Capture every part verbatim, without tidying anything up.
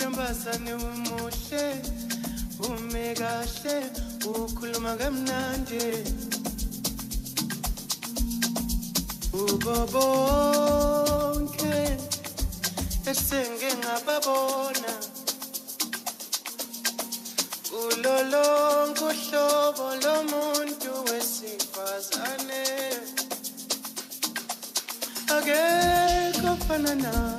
Ntombazane umuhle ume kahle ukhuluma kamnandi ubo bonke esenge ngababona kulolonke uhlobo lomuntu wesifazane akekho ofana nawe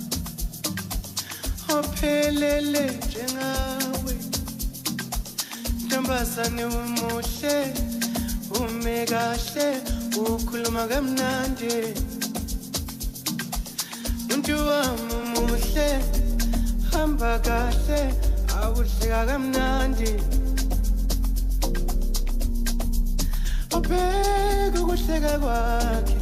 ophelele njengawe Ntombazane umuhle ume kahle ukhuluma kamnandi Muntu wami umuhle hamba kahle awuhleka kamnandi Obheka ukuhleka kwakhe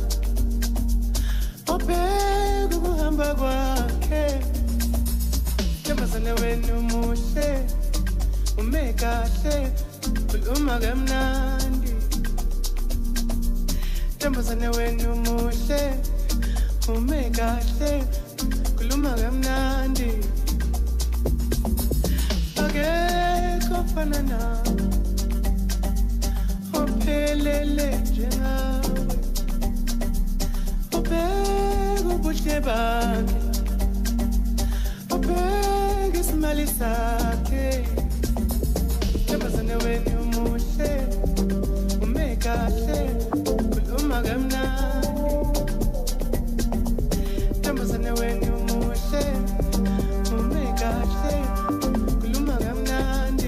Obheka ukuhamba kwakhe Ntombazane wena umuhle ume kahle ukhuluma kamnandi Ntombazane wena umuhle ume kahle ukhuluma kamnandi akekho ofana nawe ophelele njengawe obheka ubuhle bakhe obheka isimali sakhe Ntombazane wena umuhle ume kahle ukhuluma kamnandi Ntombazane wena umuhle ume kahle ukhuluma kamnandi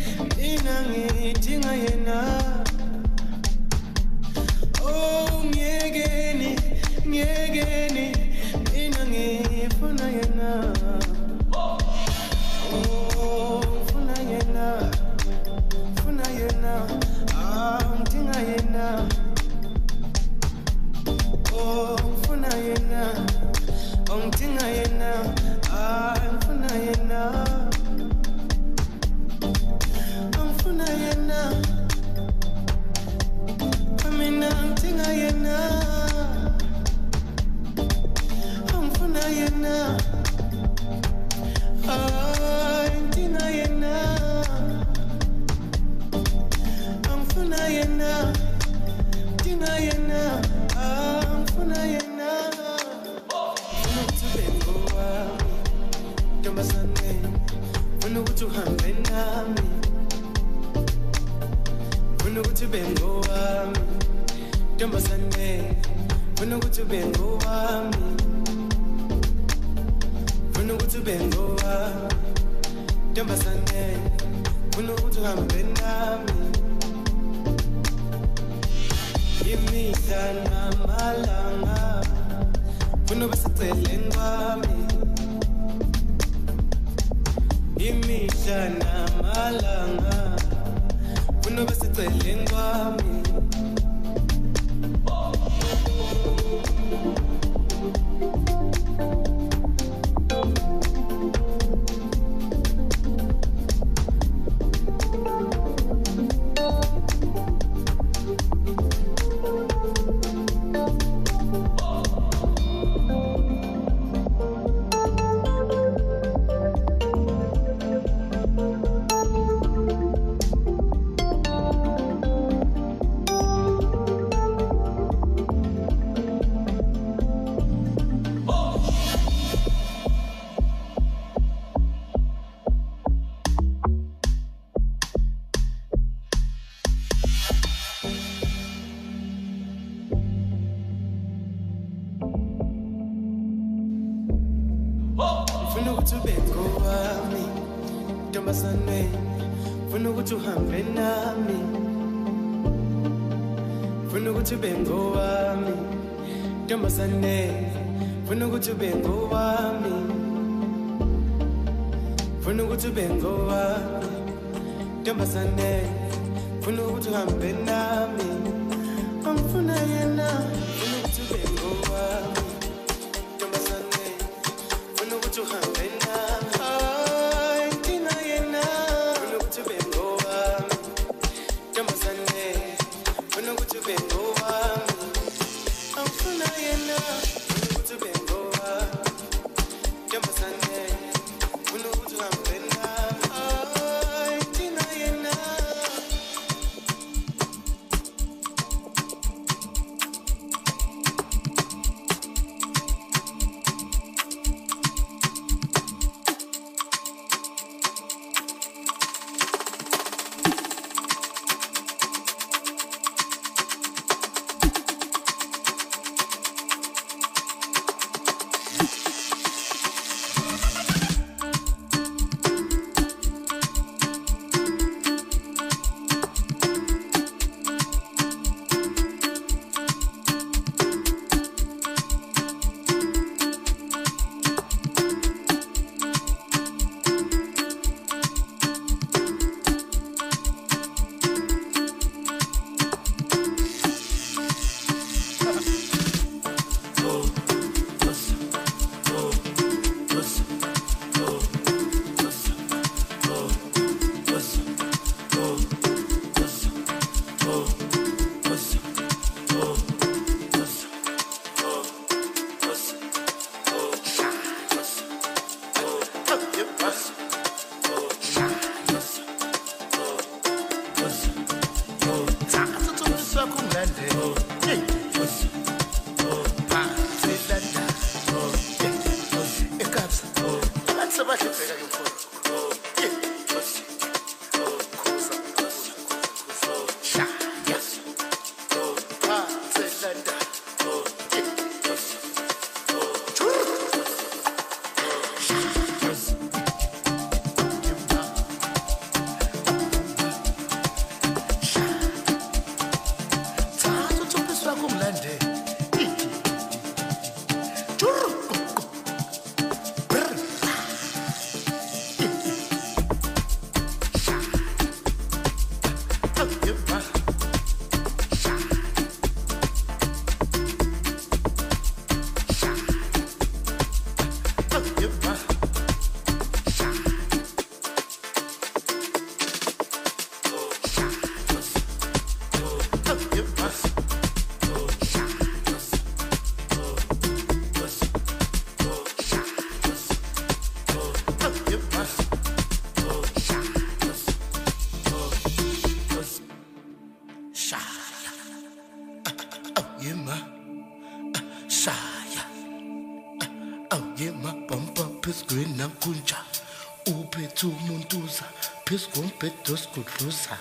mina ngidinga yena. Oh ngiyekeni ngiyekeni mina ngifuna yena. Oh ngifuna yena ngifuna yena ah ngidinga yena. Oh ngifuna yena oh ngidinga yena ah ngifuna yena. Ngifuna yena mina ngidinga yena. Ngifuna yena ah ngidinga yena. Ngifuna yena ngidinga yena ah ngifuna yena. Ngifuna ukuthi ube ngowami ntombazane, ngifuna ukuthi uhambe nami. Ngifuna ukuthi ube ngowami ntombazane, ngifuna ukuthi ube ngowami. Ngifuna ukuthi ube ngowami ntombazane, ngifuna ukuthi uhambe nami. Imihla namalanga ngifuna ube seceleni kwami. Imihla namalanga ngifuna ube seceleni kwami. Ngifuna ukuthi ube ngowami ntombazane, ngifuna ukuthi uhambe nami. Ngifuna ukuthi ube ngowami ntombazane, ngifuna ukuthi ube ngowami. Ngifuna ukuthi ube ngowami ntombazane, ngifuna ukuthi uhambe nami. Ngifuna yena ngifuna ukuthi ube ngowami ntombazane, ngifuna ukuthi uhambe nami. Ah ngidinga yena ngifuna ukuthi ube ngowami ntombazane, ngifuna ukuthi ube ngowami. Ngifuna yena ngifuna ukuthi ube ngowami ntombazane, ngifuna ukuthi uhambe nami. Ah ngidinga yena. ngithi umuntuza phezu kombhede osigudluza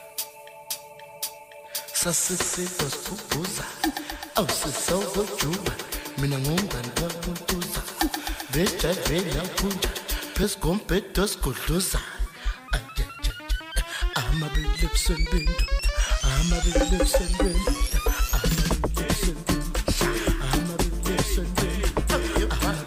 sasisido sibhuza awusisawukojuba mina ngumngani kamuntuza vejavela phunja phezu kombhede osigudluza amabili ebusweni bendoda amabili ebusweni bendoda amabili ebusweni bendoda amabili ebusweni bendoda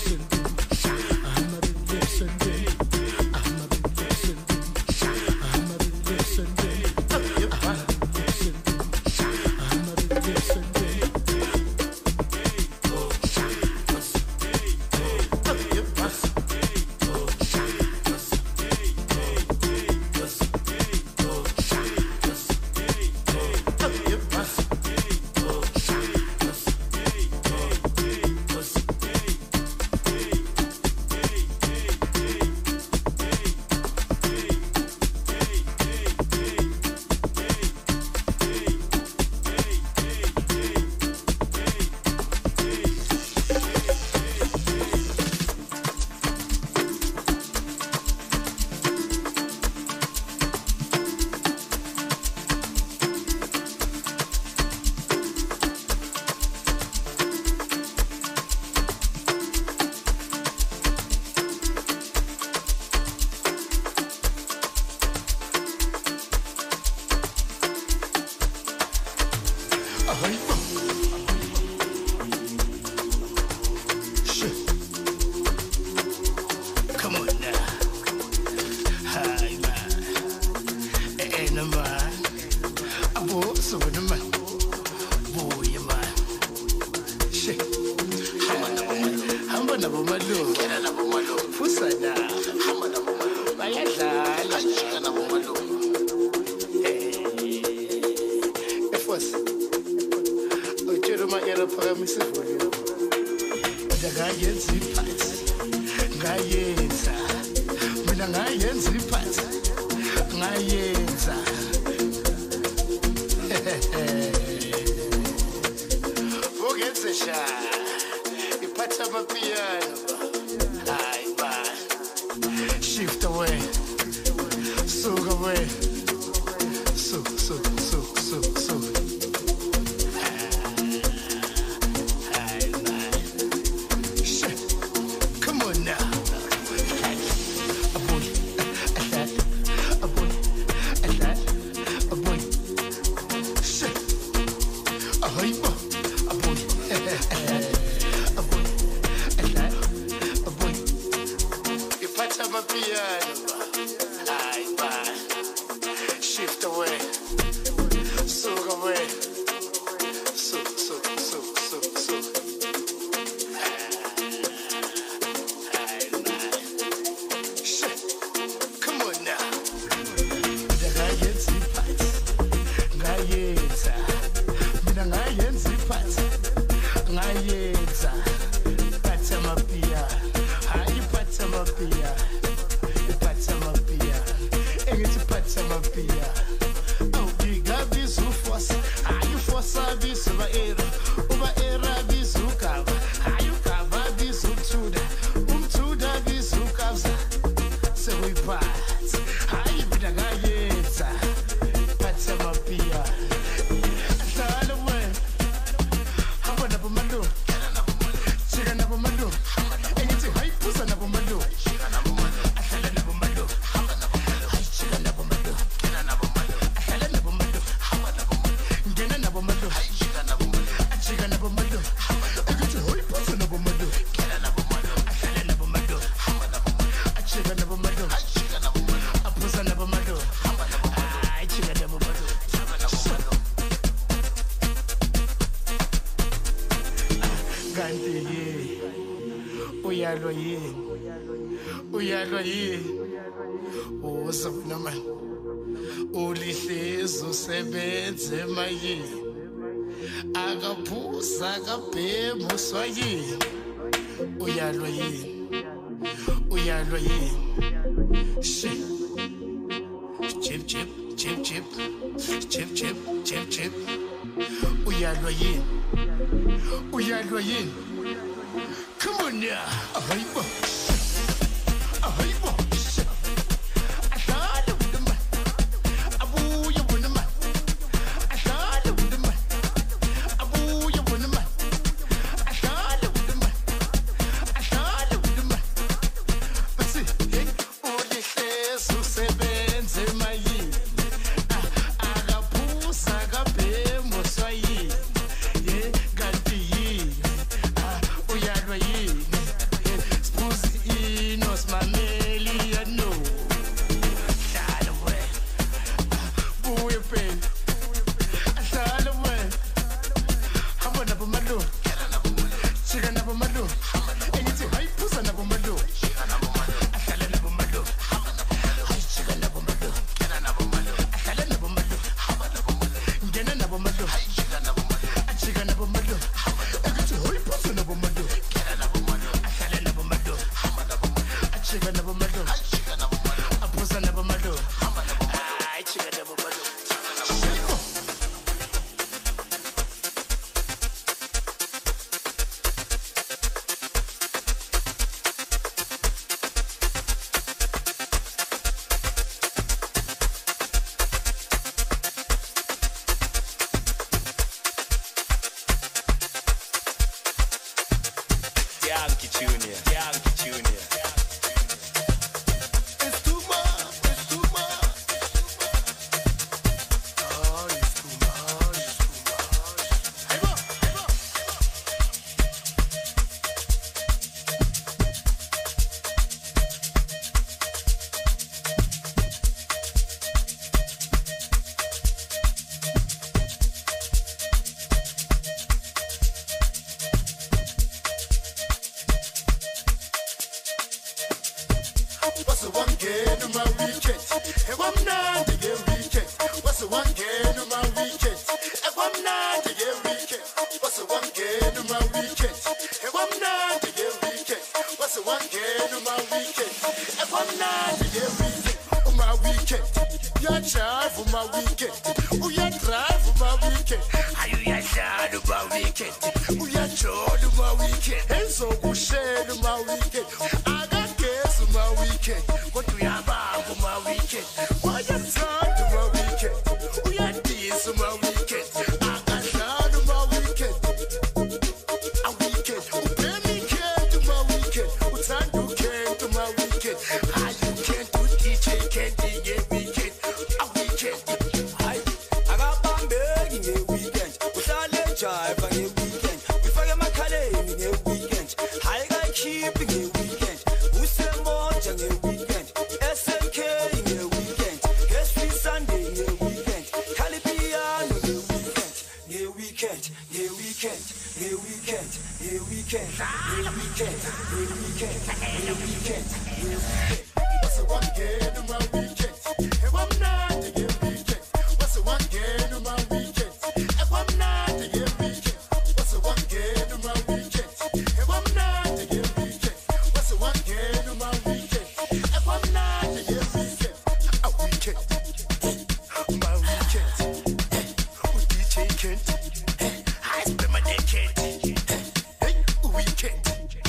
uyalwa yini uyalwa yini uzona man ulihlezi usebenze mayini akaphuza akabhema uswayini uyalwa yini uyalwa yini shi chip chip chip chip chip chip chip chip uyalwa yini uyalwa yini. Come on now. Ahaiba. Ahaiba. Junior, Yankee Junior. It's too much, it's too much. Oh, it's too much, it's too much. Hey, look, hey, look. What's the one game on my weekend? And I'm not to get weekend. What's the one game on my weekend? And I'm not to get weekend. What's the one game on my weekend? And I'm not to get weekend. What's the one game on my weekend? And I'm not to get weekend. On my weekend, you drive for my weekend. Oh, you drive for my weekend. Are you your dad on my weekend? Oh, you drove on my weekend. And so we share on my weekend. I got gas on my weekend. What do you have for my weekend? What you talk to my weekend? Oh, you this on my weekend. I got that on my weekend. A weekend. Oh, baby came to my weekend. Oh, time you came to my weekend. How you can't do D J can't do a weekend. A weekend. I I got Bamberg in a weekend. We start to drive on a weekend. We forget my color in a weekend. I got keep in a weekend. We say more than a weekend. S M K in a weekend. S P Sunday in a weekend. Calibian in a weekend. A weekend. A weekend. A weekend. A weekend. A weekend. A weekend. A weekend. A weekend. What's the one game on my weekend? If I'm not to get weekend. What's the one game on my weekend? If I'm not to get weekend. What's the one game on my weekend? If I'm not to get weekend. What's the one game on my weekend? If I'm not to get weekend. A weekend. My weekend. Oh, D J Kent. I spend my day Kent. Hey, weekend.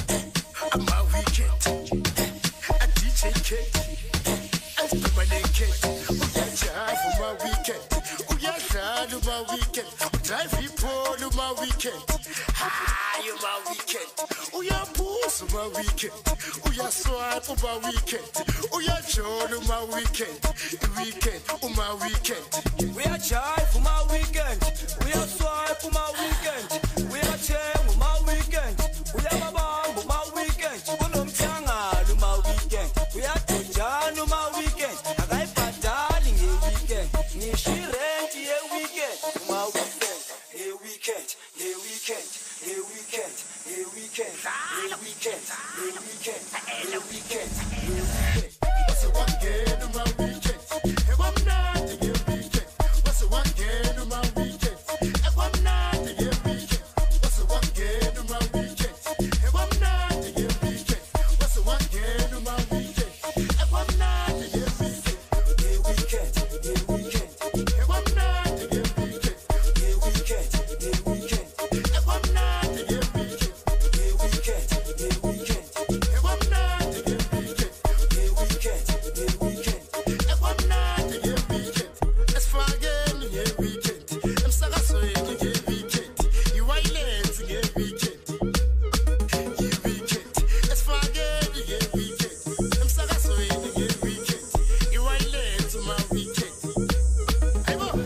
My weekend. A D J Kent. I spend my day Kent. Oh, yeah, drive for my weekend. Oh, yeah, drive on my weekend. Oh, drive people on my weekend. Hi, on my weekend. Oh, yeah, boost on my weekend. Oh, yeah, swipe on my weekend. Oh, yeah, John on my weekend. The weekend on my weekend. We are child for my weekend. We are swipe for my weekend. We are chair for my weekend. We are mama for my weekend. We don't tanga for my weekend. We are Tujan for my weekend. I got darling a weekend. Nishi rent a weekend. My weekend. A weekend. A weekend. A weekend. A weekend. A weekend. A weekend. A weekend. A weekend. What's the one game on my weekend? If I'm not to get weekend. What's the one game on my weekend? If I'm not to get weekend. What's the one game on my weekend? If I'm not to get weekend. What's the one game on my weekend? If I'm not to get weekend. A weekend. A weekend. If I'm not to get weekend. A weekend. A weekend. If I'm not to get weekend. A weekend. A weekend. If I'm not to get weekend. A weekend. A weekend. If I'm not to get weekend. Let's forget the weekend. I'm stuck at so you get weekend. You white lands get weekend. You weekend. Let's forget the weekend. I'm stuck at so you get weekend. You white lands my weekend. Hey, boy.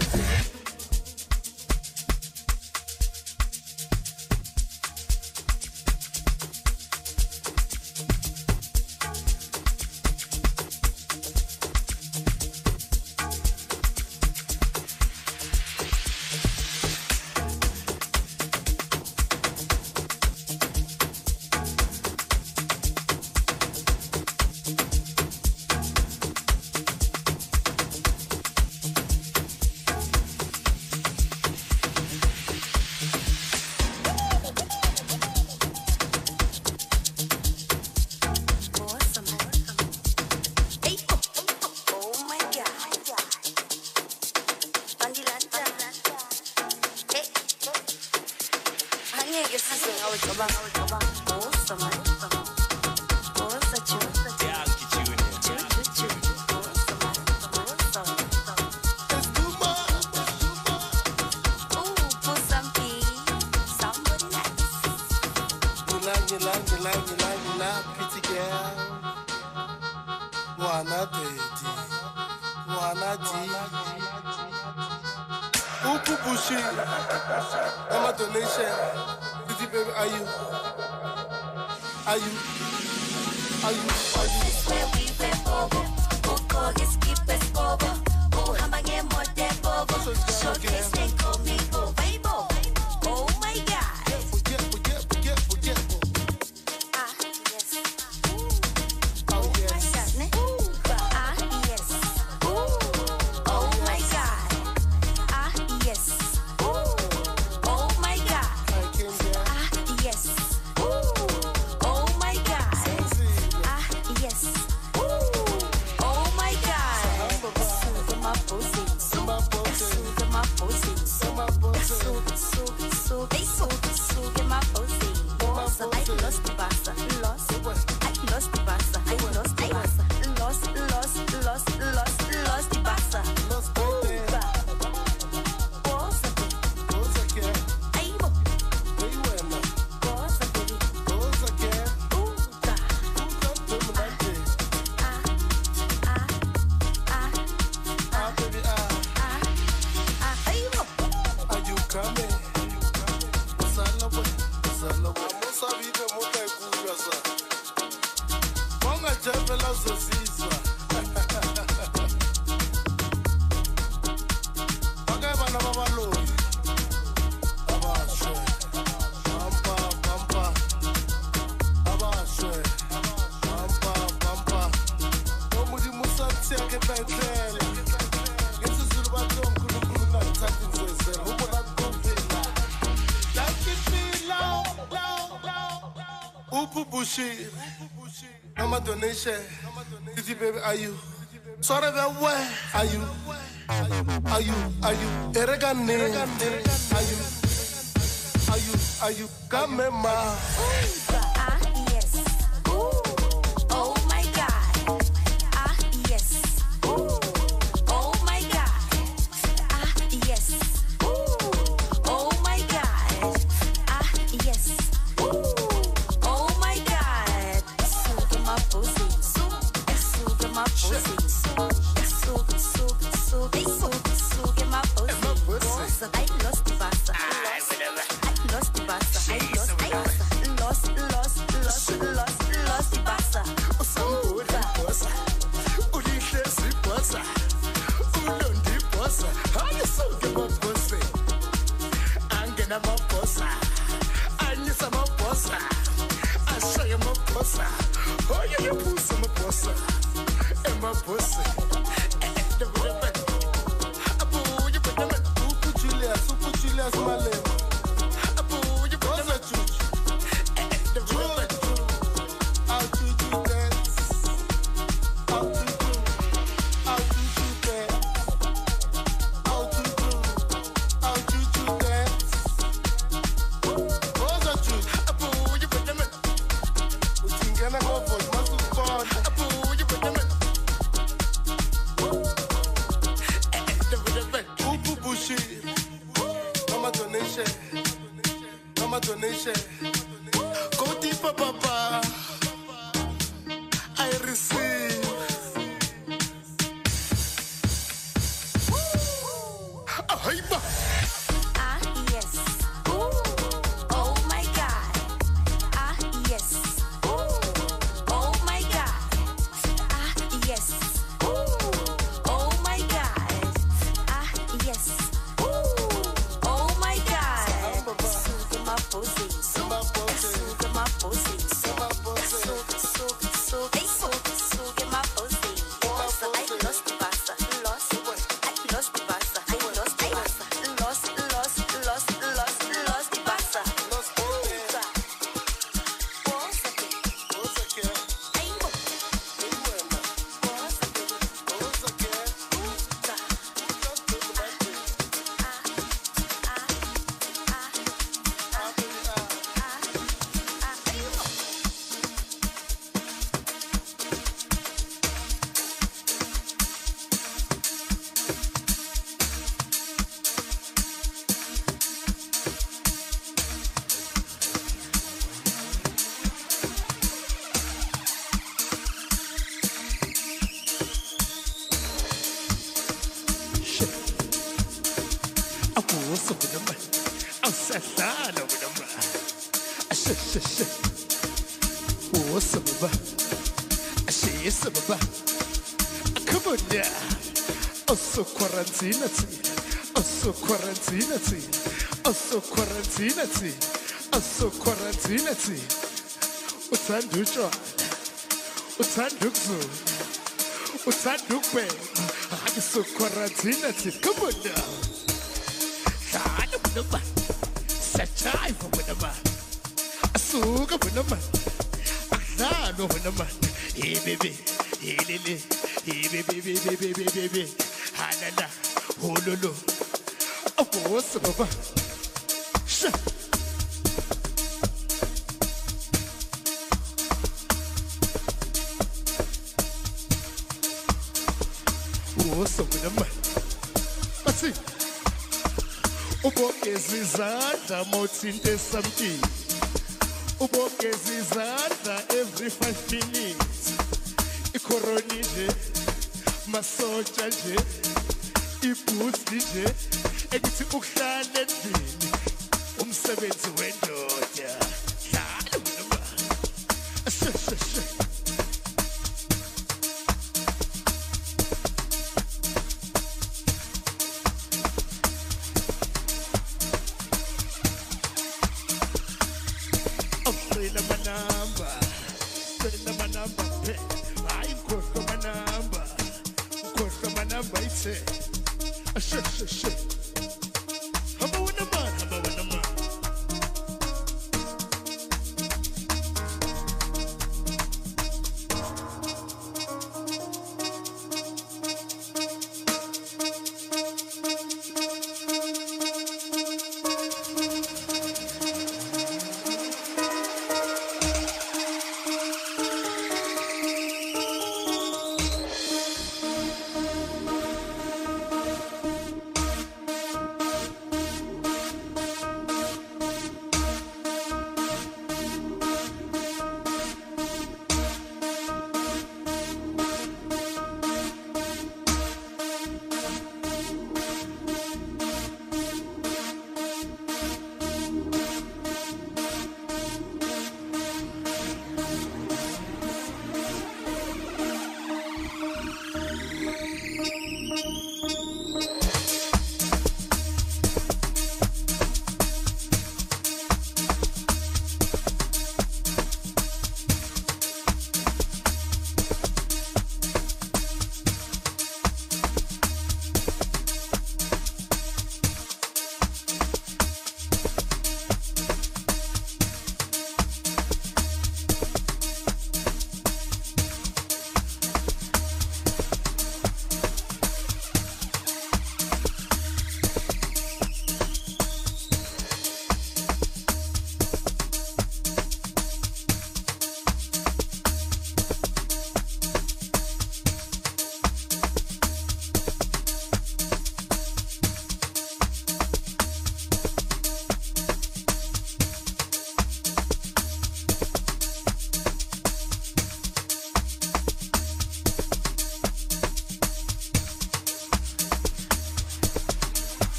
Awesome. Hey, oh, oh, oh my God. Bandilanta. Hey, angeke size ngawucabanga awusoma awusa chu Yankee Junior. chu chu chu awusoma awusoma It's too much. ooh put some pee somebody nice You like, you like, you like, you like. Upu Bushi, I'm a donation. Didi baby, are you? Are you? Are you? Are you? Where we went over, Uko is keep us over. Oh, hamage more than over. Showcase and call me go, baby. Oh my God. Forget, forget, forget, forget. Ah, yes. Oh yes. Ah, yes. Oh my God. Ah, yes. Oh my God. I came there. Ah, yes. Oh my God. Sexy. Ah, yes. Oh my God. Suga my pussy. My pussy. Suga my pussy. My pussy. Suga, suga, suga, suga, suga my pussy. Bossa, I lost the bassa. Lost. I lost the bassa. I lost the bassa. Lost, lost, lost, lost, lost the bassa. Lost right there. Bossa, Those I can. ay mo. Where you at now? Bossa, baby. Those I can. Uga. Come to me like this. Ah, ah, ah, Ah, baby, ah. ah, ah, ay mo. Are you coming? Usalawe, usalawe. Amusabide muke kuyasa. Bonga jebela uzosizwa. Bake bana babaloyi. Abashwe. Bampa, bampa. Abashwe. Bampa, bampa. Omudimo usathiyeke betlela. Ngesizulu bathi uNkulunkulu ungathathi insizelo. Ubona kuphela. Upu Bushi, I'm a donation. Didi baby, are you? Sorry, where are you? Are you? Are you? Eregane, are you? Are you? Are you? Come ma. Ah, yes. Oh my God. Ah, yes. Oh my God. Ah, yes. Oh my God. Ah, yes. Oh my God. Suga my pussy. Suga my pussy. Suga, suga, suga, suga, suga my pussy. I lost the bassa. I lost the bassa. I lost, I lost, lost, lost, lost, lost the bassa. Usambule bossa, ulihlezi bossa, ulondi bossa. Ayisuke mabossa, angena mabossa, anyisa mabossa, ashaya mabossa. Oye yaphuza mabossa, emabossa. Abuye bedama, upu Julius, upu Julius Malema. Abuye bedama chuchu. How to do dance? How to do? How to do dance? How to do? How to do dance? What's that you? Abuye bedama. Utingena kwa voice, masukona. Abuye bedama. Upu Bushi, mama donation, mama donation. Go deeper, papa. I receive. Ah, hey, ba. Ah, yes. Oh my God. Ah, yes. Oh my God. Ah, yes. Oh my God. Ah, yes. Oh my God. Suga my pussy. My pussy, Suga my pussy. my pussy. Suga, suga, suga, suga, suga my pussy. Bossa, I lost the bassa. Lost. I lost the bassa. I lost the bassa. Awuso wunama. Awusahlala wunama. Ashe she she. Awuso baba. Ashe yes baba. Come on now. Also quarantine Also quarantine Also quarantine Also quarantine Uthanda utshwala. Uthanda ukuzula. Uthanda ukubhema. Akuso quarantine Come on now. Dlala wunama. Sajive wunama. Asuka wunama. Akudlalwa wunama. Hey baby. Hey lele. Hey baby baby baby baby. Halala. Hololo. Awuso baba. Sha. Awuso wunama. Bathi. Ubongeza izandla mawuthinte something. Ubongeza izandla every five minutes. Ikoroni nje. Masotsha nje. Iboost nje. Ekithi ukuhlala endlini. Umsebenzi wendoda. Dlala wunama. She she she. Awucela amanamba. Cela amanamba phe. Hayi ngikhohlwa amanamba. Ngikhohlwa amanamba ithe. Ashe she she. Hamba wena man, hamba wena man.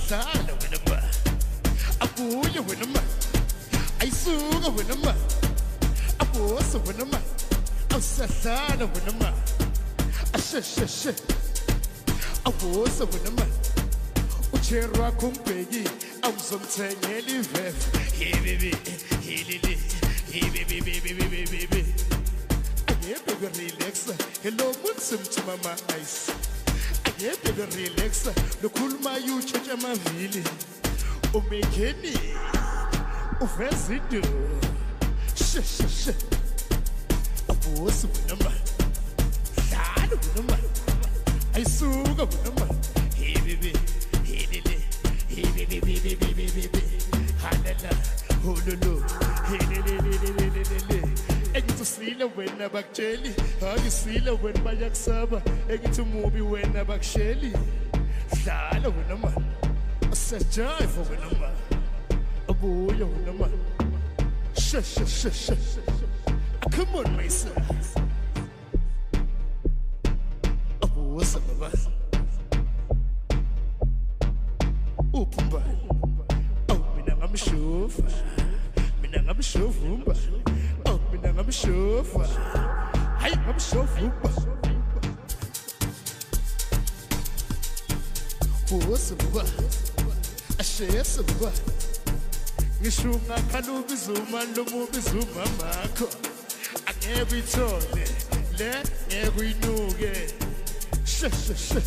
awusahlala wena ma abuye wena ma ayisuka wena ma abose wena ma awusahlala wena ma ashesheshe awuse wena ma uchero wakho umbheki awuzomthengela ivefu hey baby hey lili hey baby baby baby baby yeah baby relax hello mutsum to mama ice yeah baby relax lokhuluma you chacha mavili umekeni uvesido she she she abuse wena ma hlala wena ma ayisuka wena ma hey baby hey lili hey baby baby baby baby halala hololo hey lili lili lili egithi sile wena bakutsheli akisile wena bayakusaba egithi umubi wena bakusheli hlala wena ma asejive wena ma abuya wena ma she she she she come on my son abusa baba upumba oh mina ngamshofa mina ngamshofumba oh mina ngamshofa hayi ngamshofumba ubusa baba ashesa baba ngisho ngakhala ubizuma lomubizuma makho angeke ithole le ngeke uyinuke she she she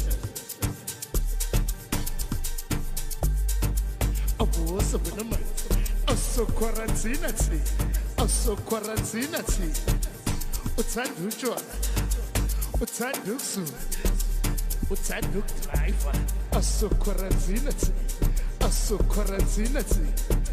abusa wena ma aso quarantine thi aso quarantine thi uthanda utshwala uthanda ukusuka uthanda ukudrive aso quarantine thi aso quarantine thi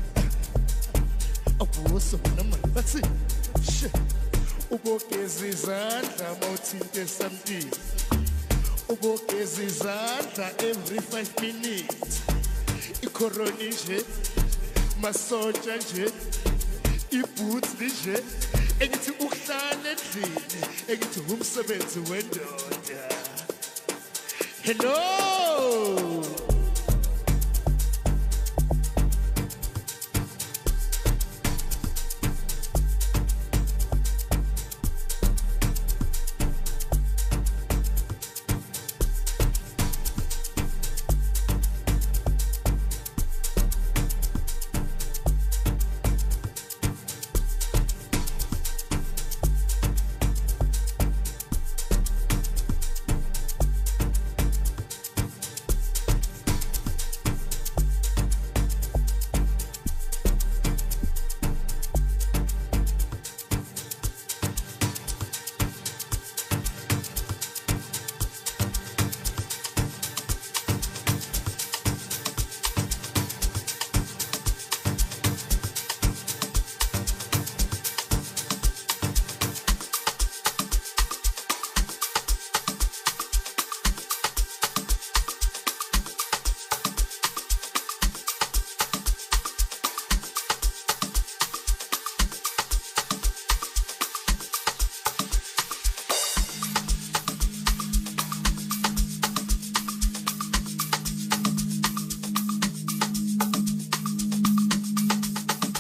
abusa wena ma bathi she ubogeza izandla mawuthinte something ubogeza izandla every five minutes icorona nje masotsha nje iboots nje engithi ukuhlala endlini engithi umsebenzi wendoda hello